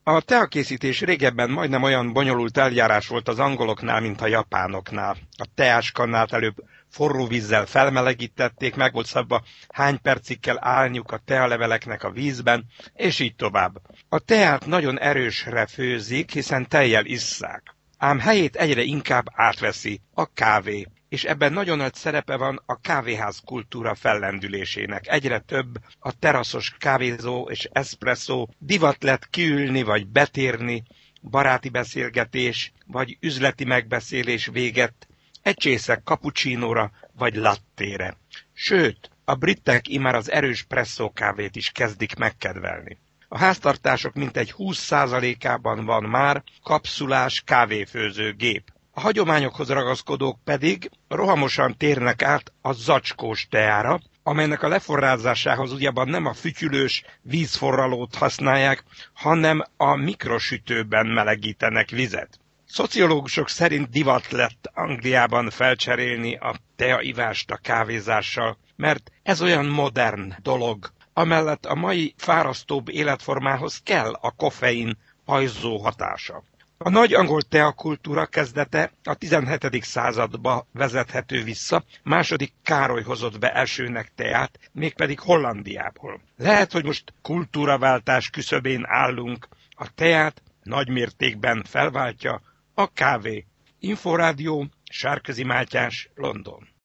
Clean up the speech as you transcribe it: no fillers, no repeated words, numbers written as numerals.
A teakészítés régebben majdnem olyan bonyolult eljárás volt az angoloknál, mint a japánoknál. A teáskannát előbb forró vízzel felmelegítették, meg volt szabva, hány percig kell állniuk a tealeveleknek a vízben, és így tovább. A teát nagyon erősre főzik, hiszen tejjel isszák. Ám helyét egyre inkább átveszi a kávé, és ebben nagyon nagy szerepe van a kávéház kultúra fellendülésének. Egyre több a teraszos kávézó és eszpresszó, divat lett kiülni vagy betérni, baráti beszélgetés vagy üzleti megbeszélés véget egy csésze cappuccinóra vagy lattére. Sőt, a britek immár az erős presszó kávét is kezdik megkedvelni. A háztartások mintegy 20%-ában van már kapszulás kávéfőző gép. A hagyományokhoz ragaszkodók pedig rohamosan térnek át a zacskós teára, amelynek a leforrázásához ugyebban nem a fütyülős vízforralót használják, hanem a mikrosütőben melegítenek vizet. Szociológusok szerint divat lett Angliában felcserélni a teaivást a kávézással, mert ez olyan modern dolog. Amellett a mai fárasztóbb életformához kell a koffein pajzó hatása. A nagy angol teakultúra kezdete a 17. századba vezethető vissza, második Károly hozott be elsőnek teát, mégpedig Hollandiából. Lehet, hogy most kultúraváltás küszöbén állunk, a teát nagy mértékben felváltja a kávé. Inforádió, Sárközi Mátyás, London.